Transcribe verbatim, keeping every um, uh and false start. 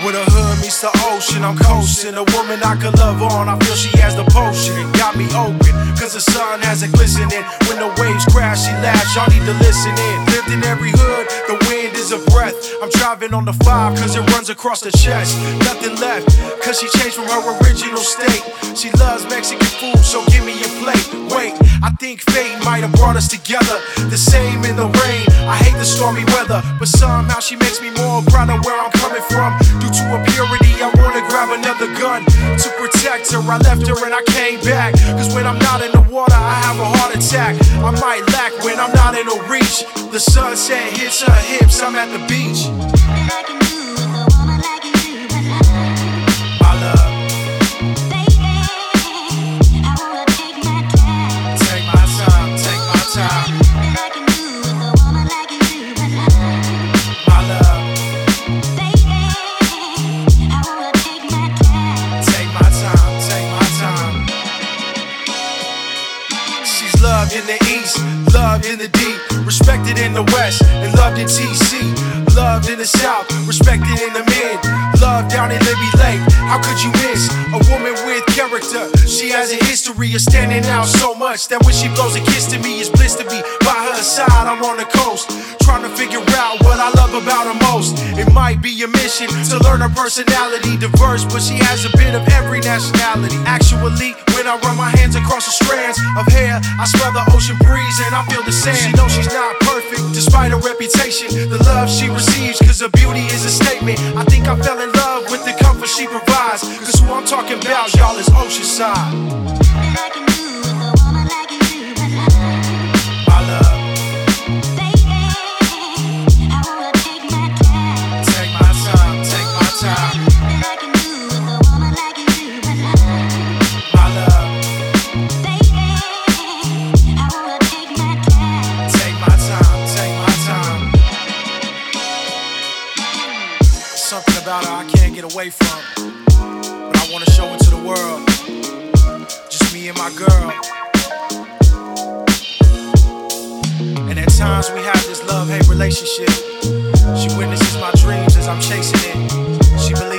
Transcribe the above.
When the hood meets the ocean, I'm coasting. A woman I could love on, I feel she has the potion. It got me open, cause the sun has it glistening. When the waves crash, she laughs, y'all need to listen in. Lived in every hood, the wind is a breath. I'm driving on the five, cause it runs across the chest. Nothing left, cause she changed from her original state. She loves Mexican food, so give me a plate. Wait, I think fate might have brought us together. The same in the rain, I hate the stormy weather, but somehow she makes me more proud of where I'm coming from. Due to her purity, I wanna grab another gun to protect her. I left her and I came back, cause when I'm not in the water, I have a heart attack. I might lack when I'm not in the reach. The sunset hits her hips, I'm at the beach. Loved in the east, loved in the deep, respected in the west, and loved in T C. Loved in the south, respected in the mid, loved down in Libby Lake. How could you miss a woman with character? She has a history of standing out so much that when she blows a kiss to me, it's bliss to be by her side. I'm on the coast, trying to figure out what I love about her most. It might be a mission to learn her personality, diverse, but she has a bit of every nationality. Actually, when I run my hands across the strands of hair, I smell the ocean breeze and I feel the sand. She knows she's not perfect, despite her reputation. The love she receives, cause her beauty is a statement. I think I fell in love with the comfort she provides, cause who I'm talking about, y'all, is Oceanside. Something about her I can't get away from, but I wanna show it to the world. Just me and my girl. And at times we have this love-hate relationship. She witnesses my dreams as I'm chasing it. She believes